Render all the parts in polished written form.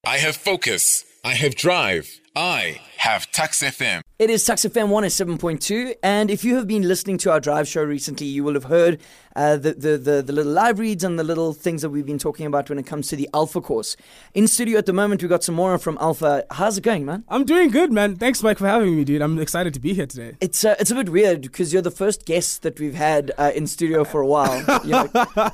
I have focus. I have drive. I have Tux FM. It is Tux FM 107.2, and if you have been listening to our drive show recently, you will have heard the little live reads and the little things that we've been talking about when it comes to the Alpha course. In studio at the moment, we've got Samora from Alpha. How's it going, man? I'm doing good, man. Thanks, Mike, for having me, dude. I'm excited to be here today. It's a bit weird because you're the first guest that we've had in studio for a while. You know,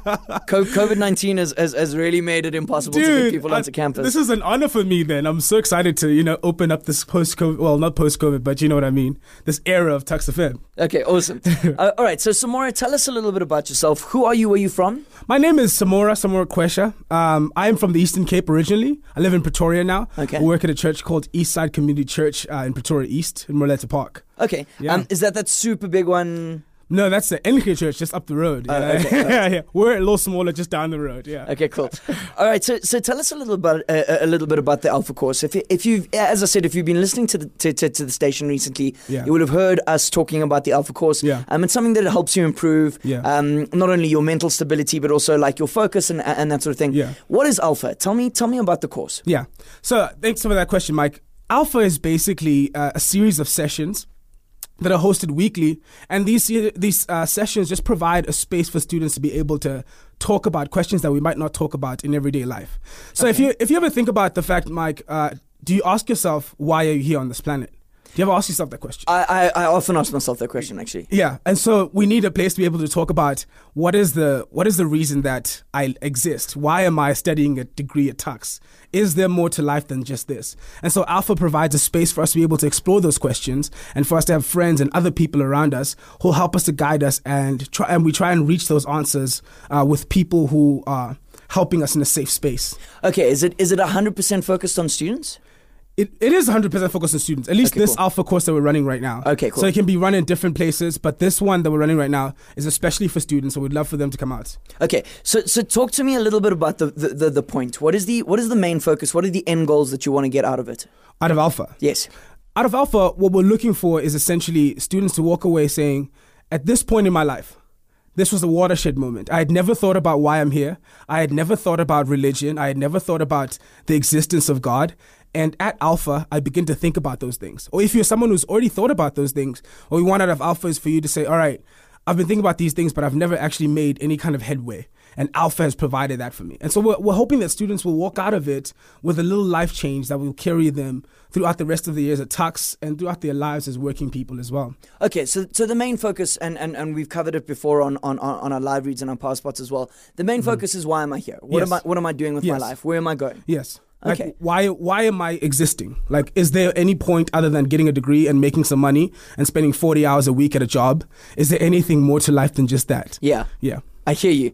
COVID-19 has really made it impossible to get people onto campus. This is an honor for me, then. I'm so excited to, open up this post-COVID, well, not post-COVID, but you know what I mean, this era of Tux FM. Okay, awesome. All right, so Samora, tell us a little bit about yourself. Who are you? Where are you from? My name is Samora Kwesha. I am from the Eastern Cape originally. I live in Pretoria now. Okay. I work at a church called Eastside Community Church in Pretoria East in Morletta Park. Okay. Yeah. Is that super big one? No, that's the NK Church just up the road. Okay. Yeah. We're a little smaller just down the road. Yeah. Okay, cool. All right, so tell us a little bit about the Alpha course. If you've, as I said, if you've been listening to the station recently, Yeah. you would have heard us talking about the Alpha course. Yeah. It's something that helps you improve not only your mental stability but also like your focus and that sort of thing. Yeah. What is Alpha? Tell me about the course. Yeah. So thanks for that question, Mike. Alpha is basically a series of sessions that are hosted weekly, and these sessions just provide a space for students to be able to talk about questions that we might not talk about in everyday life. So Okay. if you ever think about the fact, Mike, do you ask yourself, why are you here on this planet? Do you ever ask yourself that question? I often ask myself that question, actually. Yeah, and so we need a place to be able to talk about what is the reason that I exist? Why am I studying a degree at Tux? Is there more to life than just this? And so Alpha provides a space for us to be able to explore those questions and for us to have friends and other people around us who help us to guide us and we try and reach those answers with people who are helping us in a safe space. Okay, is it 100% focused on students? It is 100% focused on students, at least Okay, this cool. Alpha course that we're running right now. Okay, cool. So it can be run in different places, but this one that we're running right now is especially for students, so we'd love for them to come out. Okay, so talk to me a little bit about the point. What is the main focus? What are the end goals that you want to get out of it? Out of Alpha? Yes. Out of Alpha, what we're looking for is essentially students to walk away saying, at this point in my life, this was a watershed moment. I had never thought about why I'm here. I had never thought about religion. I had never thought about the existence of God. And at Alpha, I begin to think about those things. Or if you're someone who's already thought about those things, what we want out of Alpha is for you to say, all right, I've been thinking about these things, but I've never actually made any kind of headway. And Alpha has provided that for me. And so we're hoping that students will walk out of it with a little life change that will carry them throughout the rest of the years at Tux and throughout their lives as working people as well. Okay, so the main focus, and we've covered it before on our live reads and our passports as well. The main focus is, why am I here? What am I doing with my life? Where am I going? Yes. Okay. Like, why am I existing? Like, is there any point other than getting a degree and making some money and spending 40 hours a week at a job? Is there anything more to life than just that? Yeah. Yeah. I hear you.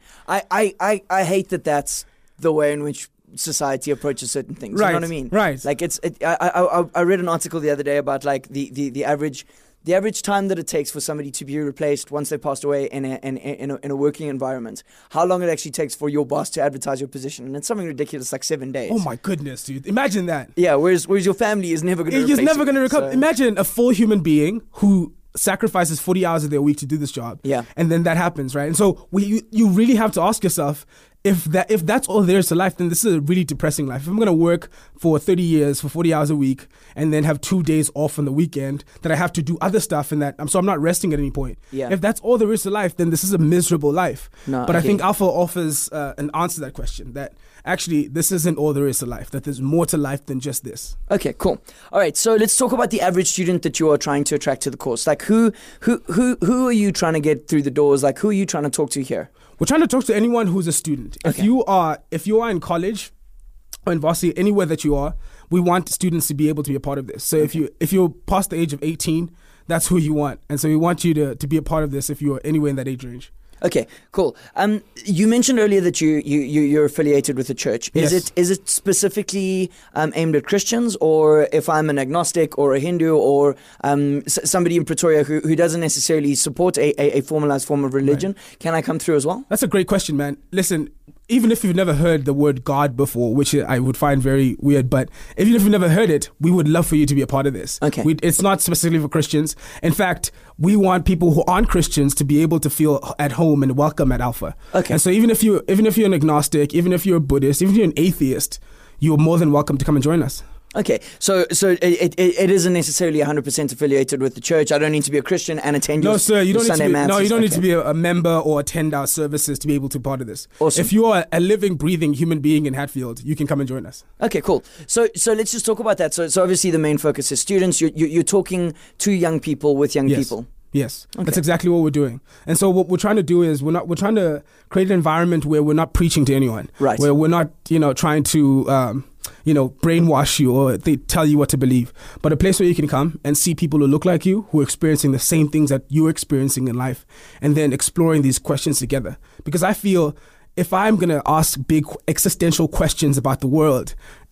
I hate that that's the way in which society approaches certain things. Right. You know what I mean? Right. Like I read an article the other day about like the average time that it takes for somebody to be replaced once they passed away in a working environment. How long it actually takes for your boss to advertise your position, and it's something ridiculous like 7 days. Oh my goodness, dude! Imagine that. Yeah. Whereas your family is never going to. It's never going to recover. So. Imagine a full human being who sacrifices 40 hours of their week to do this job. Yeah. And then that happens, right? And so you really have to ask yourself, if that's all there is to life, then this is a really depressing life. If I'm going to work for 30 years for 40 hours a week and then have 2 days off on the weekend, that I have to do other stuff and that I'm not resting at any point. Yeah. If that's all there is to life, then this is a miserable life. No, but I okay. think Alpha offers an answer to that question, that actually this isn't all there is to life, that there's more to life than just this. Okay, cool. All right, so let's talk about the average student that you are trying to attract to the course. Like who are you trying to get through the doors? Like who are you trying to talk to here? We're trying to talk to anyone who's a student. Okay. If you are in college or in varsity, anywhere that you are, we want students to be able to be a part of this. So if you're past the age of 18, that's who you want. And so we want you to be a part of this if you're anywhere in that age range. Okay, cool. You mentioned earlier that you're affiliated with a church. Yes. Is it specifically aimed at Christians, or if I'm an agnostic or a Hindu or somebody in Pretoria who doesn't necessarily support a formalized form of religion, can I come through as well? That's a great question, man. Listen, even if you've never heard the word God before, which I would find very weird, but even if you've never heard it, we would love for you to be a part of this. Okay. It's not specifically for Christians. In fact, we want people who aren't Christians to be able to feel at home and welcome at Alpha. Okay. And so even if you're an agnostic, even if you're a Buddhist, even if you're an atheist, you're more than welcome to come and join us. Okay, so it isn't necessarily 100% affiliated with the church. I don't need to be a Christian and attend your you don't Sunday need to be, masses. you don't need Okay. to be a member or attend our services to be able to be part of this. Awesome. If you are a living, breathing human being in Hatfield, you can come and join us. Okay, cool. So let's just talk about that. So obviously the main focus is students. You're talking to young people with young people. Yes, Okay. that's exactly what we're doing. And so what we're trying to do is we're trying to create an environment where we're not preaching to anyone. Right. Where we're not, trying to, brainwash you or they tell you what to believe, but a place where you can come and see people who look like you, who are experiencing the same things that you're experiencing in life, and then exploring these questions together. Because I feel if I'm going to ask big existential questions about the world,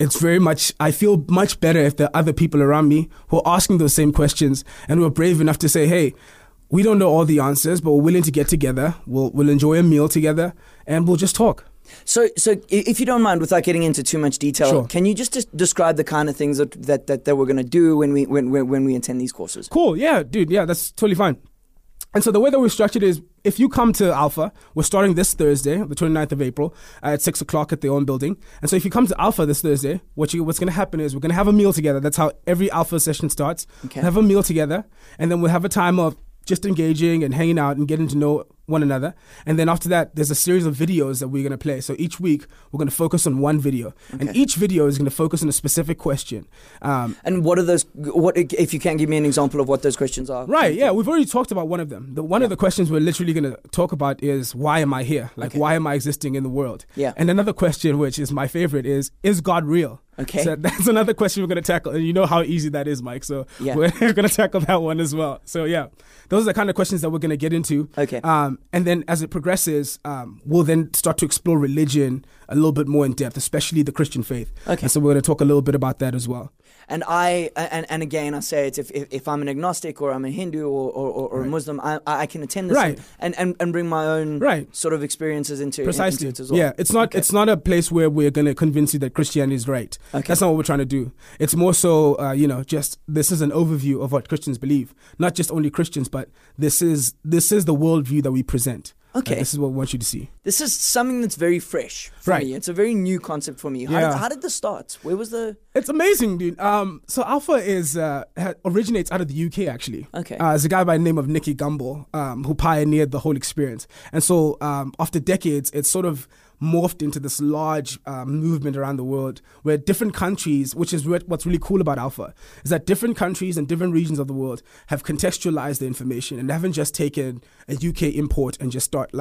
I feel much better if there are other people around me who are asking those same questions and who are brave enough to say, hey, we don't know all the answers, but we're willing to get together. We'll enjoy a meal together and we'll just talk. So if you don't mind, without getting into too much detail, Sure. can you just describe the kind of things that we're going to do when we attend these courses? Cool. Yeah, dude. Yeah, that's totally fine. And so the way that we're structured is if you come to Alpha, we're starting this Thursday, the 29th of April, at 6 o'clock at the own building. And so if you come to Alpha this Thursday, what's going to happen is we're going to have a meal together. That's how every Alpha session starts. Okay. We'll have a meal together, and then we'll have a time of just engaging and hanging out and getting to know one another. And then after that, there's a series of videos that we're going to play. So each week, we're going to focus on one video. Okay. And each video is going to focus on a specific question. And what are those? What if you can give me an example of what those questions are? Right, yeah, we've already talked about one of them. One of the questions we're literally going to talk about is, why am I here? Like, why am I existing in the world? Yeah. And another question, which is my favorite, is God real? Okay. So that's another question we're going to tackle. And you know how easy that is, Mike. So Yeah. we're going to tackle that one as well. So yeah, those are the kind of questions that we're going to get into. Okay. And then as it progresses, we'll then start to explore religion a little bit more in depth, especially the Christian faith. Okay. And so we're going to talk a little bit about that as well. And again, I say it, if I'm an agnostic or I'm a Hindu or a Muslim, I can attend this Right. and bring my own sort of experiences into Precisely. it as well. Yeah, it's not a place where we're going to convince you that Christianity is right. Okay. That's not what we're trying to do. It's more so, just this is an overview of what Christians believe. Not just only Christians, but this is the worldview that we present. Okay. This is what we want you to see. This is something that's very fresh for Right. me. It's a very new concept for me. Yeah. How did this start? Where was the... It's amazing, dude. So Alpha originates out of the UK, actually. Okay. There's a guy by the name of Nicky Gumbel who pioneered the whole experience. And so after decades, it's sort of morphed into this large movement around the world where different countries, which is what's really cool about Alpha, is that different countries and different regions of the world have contextualized the information and haven't just taken a UK import and just start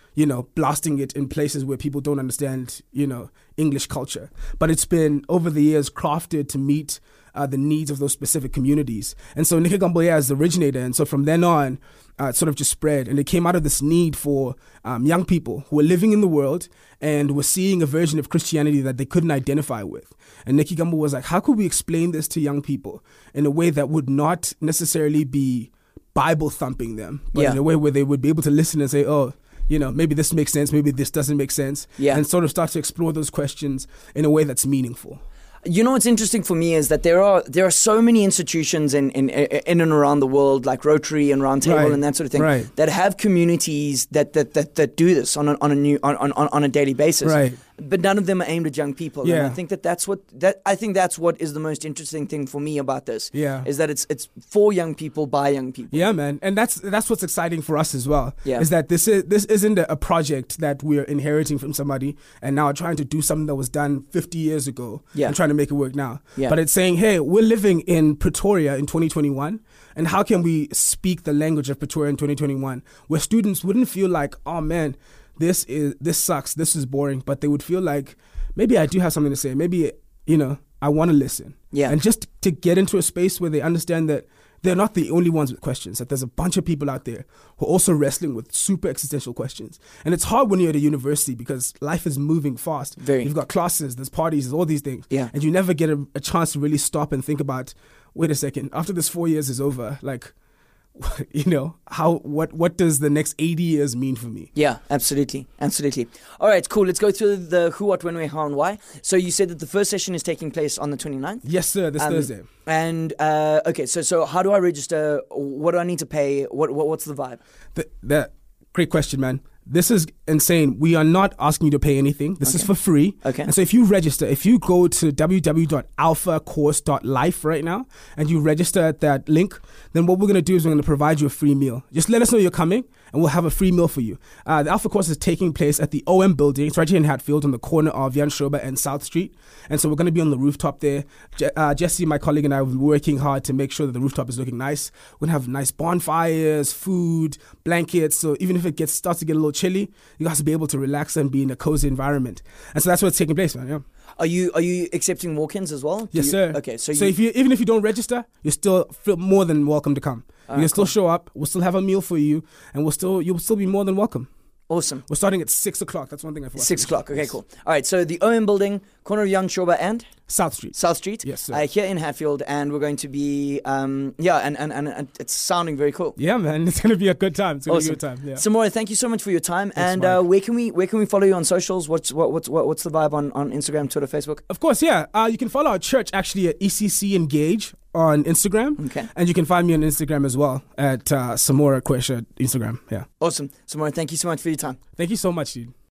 blasting it in places where people don't understand, English culture. But it's been, over the years, crafted to meet the needs of those specific communities. And so Nicky Gumbel is the originator. And so from then on, it sort of just spread. And it came out of this need for young people who were living in the world and were seeing a version of Christianity that they couldn't identify with. And Nicky Gumbel was like, how could we explain this to young people in a way that would not necessarily be Bible thumping them, but in a way where they would be able to listen and say, oh, maybe this makes sense, maybe this doesn't make sense, and sort of start to explore those questions in a way that's meaningful. You know what's interesting for me is that there are so many institutions in and around the world, like Rotary and Roundtable and that sort of thing, that have communities that do this on a daily basis. Right. But none of them are aimed at young people. Yeah. And I think that's what is the most interesting thing for me about this. Yeah. Is that it's for young people by young people. Yeah, man. And that's what's exciting for us as well. Yeah. Is that this isn't a project that we're inheriting from somebody and now trying to do something that was done 50 years ago and trying to make it work now. Yeah. But it's saying, hey, we're living in Pretoria in 2021, and how can we speak the language of Pretoria in 2021 where students wouldn't feel like, oh man, this sucks, this is boring, but they would feel like maybe I do have something to say, maybe I want to listen. Yeah. And just to get into a space where they understand that they're not the only ones with questions, that there's a bunch of people out there who are also wrestling with super existential questions. And it's hard when you're at a university because life is moving fast. You've got classes, there's parties, there's all these things. Yeah. And you never get a chance to really stop and think about, wait a second, after this 4 years is over, like, what does the next 80 years mean for me? Yeah, absolutely. All right, cool. Let's go through the who, what, when, where, how, and why. So you said that the first session is taking place on the 29th? Yes, sir, this Thursday. And, okay, so how do I register? What do I need to pay? What's the vibe? Great question, man. This is insane. We are not asking you to pay anything. This is for free. Okay. And so if you register, if you go to www.alphacourse.life right now and you register at that link, then what we're going to do is we're going to provide you a free meal. Just let us know you're coming and we'll have a free meal for you. The Alpha Course is taking place at the OM building. It's right here in Hatfield on the corner of Jan Schober and South Street. And so we're going to be on the rooftop there. Jesse, my colleague, and I will be working hard to make sure that the rooftop is looking nice. We're going to have nice bonfires, food, blankets. So even if it starts to get a little chilly, you guys will be able to relax and be in a cozy environment. And so that's what's taking place, man. Yeah. Are you accepting walk-ins as well? Yes, sir. Okay, so even if you don't register, you're still feel more than welcome to come. You can still show up. We'll still have a meal for you, and you'll still be more than welcome. Awesome. We're starting at 6 o'clock. That's one thing I forgot. 6 o'clock. Okay, cool. All right. So the OM building, corner of Jan Schober and South Street. Yes, sir. Here in Hatfield, and we're going to be and it's sounding very cool. Yeah, man. It's going to be a good time. It's going to be a good time. Yeah. Samora, thank you so much for your time. Thanks, and where can we follow you on socials? What's the vibe on Instagram, Twitter, Facebook? Of course, yeah. You can follow our church actually at ECC Engage on Instagram. Okay. And you can find me on Instagram as well at Samora Kwesha Instagram. Yeah. Awesome. Samora, thank you so much for your time. Thank you so much, dude.